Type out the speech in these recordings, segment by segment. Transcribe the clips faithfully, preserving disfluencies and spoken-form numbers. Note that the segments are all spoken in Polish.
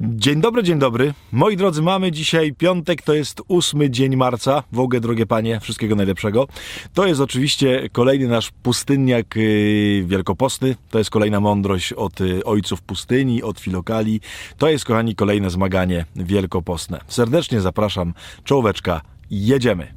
Dzień dobry, dzień dobry. Moi drodzy, mamy dzisiaj piątek, to jest ósmy dzień marca. W ogóle, drogie panie, wszystkiego najlepszego. To jest oczywiście kolejny nasz pustynniak yy, wielkopostny. To jest kolejna mądrość od yy, ojców pustyni, od Filokali. To jest, kochani, kolejne zmaganie wielkopostne. Serdecznie zapraszam. Czołóweczka, jedziemy.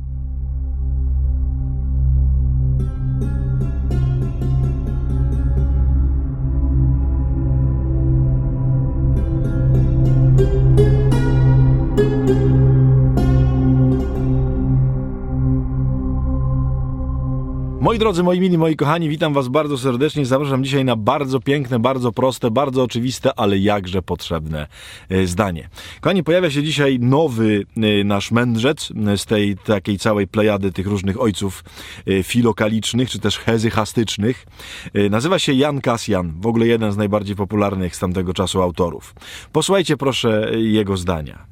Moi drodzy, moi mili, moi kochani, witam was bardzo serdecznie. Zapraszam dzisiaj na bardzo piękne, bardzo proste, bardzo oczywiste, ale jakże potrzebne zdanie. Kochani, pojawia się dzisiaj nowy nasz mędrzec z tej takiej całej plejady tych różnych ojców filokalicznych, czy też hezychastycznych. Nazywa się Jan Kasjan, w ogóle jeden z najbardziej popularnych z tamtego czasu autorów. Posłuchajcie proszę jego zdania.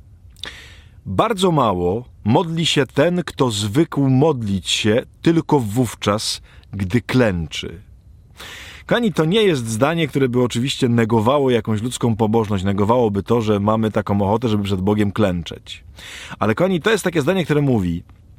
Bardzo mało modli się ten, kto zwykł modlić się tylko wówczas, gdy klęczy. Kochani, to nie jest zdanie, które by oczywiście negowało jakąś ludzką pobożność, negowałoby to, że mamy taką ochotę, żeby przed Bogiem klęczeć. Ale kochani, to jest takie zdanie, które mówi,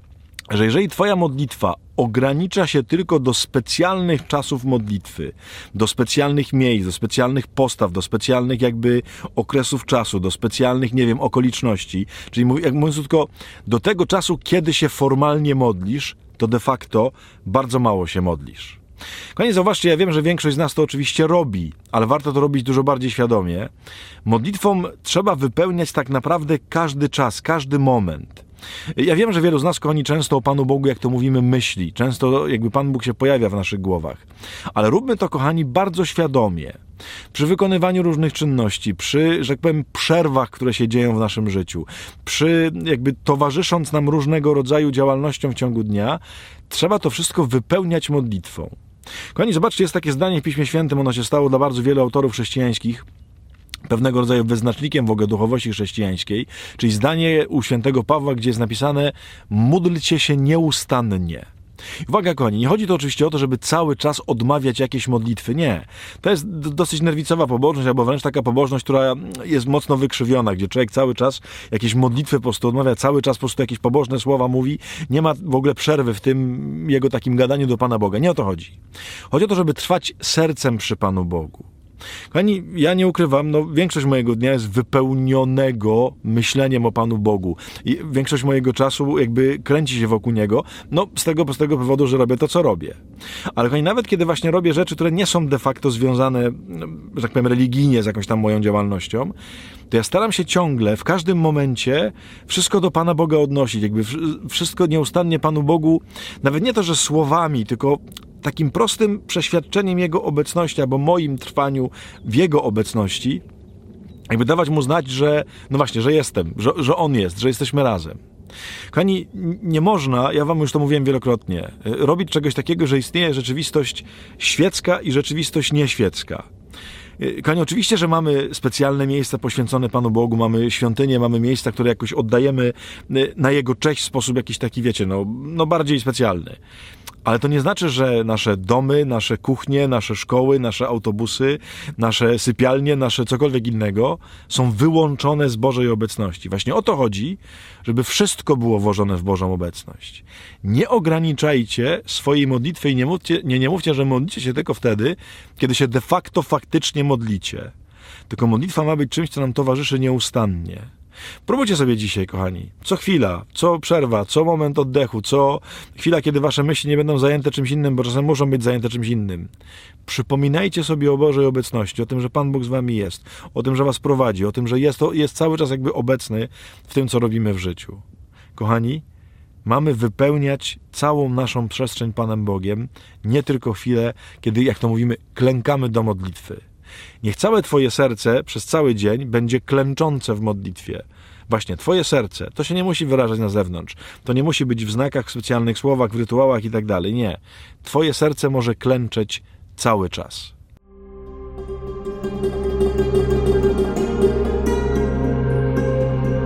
że jeżeli twoja modlitwa ogranicza się tylko do specjalnych czasów modlitwy, do specjalnych miejsc, do specjalnych postaw, do specjalnych jakby okresów czasu, do specjalnych, nie wiem, okoliczności, czyli jak mówiąc tylko do tego czasu, kiedy się formalnie modlisz, to de facto bardzo mało się modlisz. Kochani, zauważcie, ja wiem, że większość z nas to oczywiście robi, ale warto to robić dużo bardziej świadomie. Modlitwą trzeba wypełniać tak naprawdę każdy czas, każdy moment. Ja wiem, że wielu z nas, kochani, często o Panu Bogu, jak to mówimy, myśli. Często jakby Pan Bóg się pojawia w naszych głowach. Ale róbmy to, kochani, bardzo świadomie. Przy wykonywaniu różnych czynności, przy, że tak powiem, przerwach, które się dzieją w naszym życiu, przy jakby towarzysząc nam różnego rodzaju działalnościom w ciągu dnia, trzeba to wszystko wypełniać modlitwą. Kochani, zobaczcie, jest takie zdanie w Piśmie Świętym, ono się stało dla bardzo wielu autorów chrześcijańskich pewnego rodzaju wyznacznikiem w ogóle duchowości chrześcijańskiej, czyli zdanie u świętego Pawła, gdzie jest napisane: módlcie się nieustannie. Uwaga, kochani, nie chodzi to oczywiście o to, żeby cały czas odmawiać jakieś modlitwy. Nie. To jest dosyć nerwicowa pobożność, albo wręcz taka pobożność, która jest mocno wykrzywiona, gdzie człowiek cały czas jakieś modlitwy po prostu odmawia, cały czas po prostu jakieś pobożne słowa mówi. Nie ma w ogóle przerwy w tym jego takim gadaniu do Pana Boga. Nie o to chodzi. Chodzi o to, żeby trwać sercem przy Panu Bogu. Kochani, ja nie ukrywam, no większość mojego dnia jest wypełnionego myśleniem o Panu Bogu. I większość mojego czasu jakby kręci się wokół Niego, no z tego prostego powodu, że robię to, co robię. Ale kochani, nawet kiedy właśnie robię rzeczy, które nie są de facto związane, że tak powiem, religijnie z jakąś tam moją działalnością, to ja staram się ciągle, w każdym momencie wszystko do Pana Boga odnosić. Jakby wszystko nieustannie Panu Bogu, nawet nie to, że słowami, tylko takim prostym przeświadczeniem Jego obecności, albo moim trwaniu w Jego obecności, jakby dawać Mu znać, że no właśnie, że jestem, że, że On jest, że jesteśmy razem. Kochani, nie można, ja wam już to mówiłem wielokrotnie, robić czegoś takiego, że istnieje rzeczywistość świecka i rzeczywistość nieświecka. Kochani, oczywiście, że mamy specjalne miejsca poświęcone Panu Bogu, mamy świątynie, mamy miejsca, które jakoś oddajemy na Jego cześć w sposób jakiś taki, wiecie, no, no bardziej specjalny. Ale to nie znaczy, że nasze domy, nasze kuchnie, nasze szkoły, nasze autobusy, nasze sypialnie, nasze cokolwiek innego są wyłączone z Bożej obecności. Właśnie o to chodzi, żeby wszystko było włożone w Bożą obecność. Nie ograniczajcie swojej modlitwy i nie mówcie, nie, nie mówcie, że modlicie się tylko wtedy, kiedy się de facto faktycznie modlicie. Tylko modlitwa ma być czymś, co nam towarzyszy nieustannie. Próbujcie sobie dzisiaj, kochani, co chwila, co przerwa, co moment oddechu, co chwila, kiedy wasze myśli nie będą zajęte czymś innym, bo czasem muszą być zajęte czymś innym. Przypominajcie sobie o Bożej obecności, o tym, że Pan Bóg z wami jest, o tym, że was prowadzi, o tym, że jest, to, jest cały czas jakby obecny w tym, co robimy w życiu. Kochani, mamy wypełniać całą naszą przestrzeń Panem Bogiem, nie tylko chwilę, kiedy, jak to mówimy, klękamy do modlitwy. Niech całe twoje serce przez cały dzień będzie klęczące w modlitwie. Właśnie, twoje serce, to się nie musi wyrażać na zewnątrz. To nie musi być w znakach, w specjalnych słowach, w rytuałach i tak dalej. Nie. Twoje serce może klęczeć cały czas.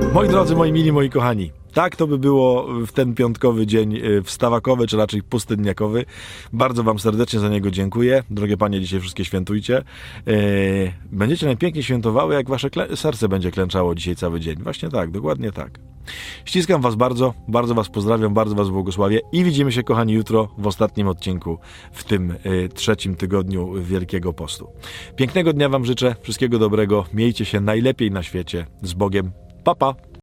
Moi drodzy, moi mili, moi kochani, tak to by było w ten piątkowy dzień wstawakowy, czy raczej pustynniakowy. Bardzo wam serdecznie za niego dziękuję. Drogie panie, dzisiaj wszystkie świętujcie. Będziecie najpiękniej świętowały, jak wasze serce będzie klęczało dzisiaj cały dzień. Właśnie tak, dokładnie tak. Ściskam was bardzo, bardzo was pozdrawiam, bardzo was błogosławię i widzimy się, kochani, jutro w ostatnim odcinku w tym y, trzecim tygodniu Wielkiego Postu. Pięknego dnia wam życzę, wszystkiego dobrego, miejcie się najlepiej na świecie. Z Bogiem. Pa, pa!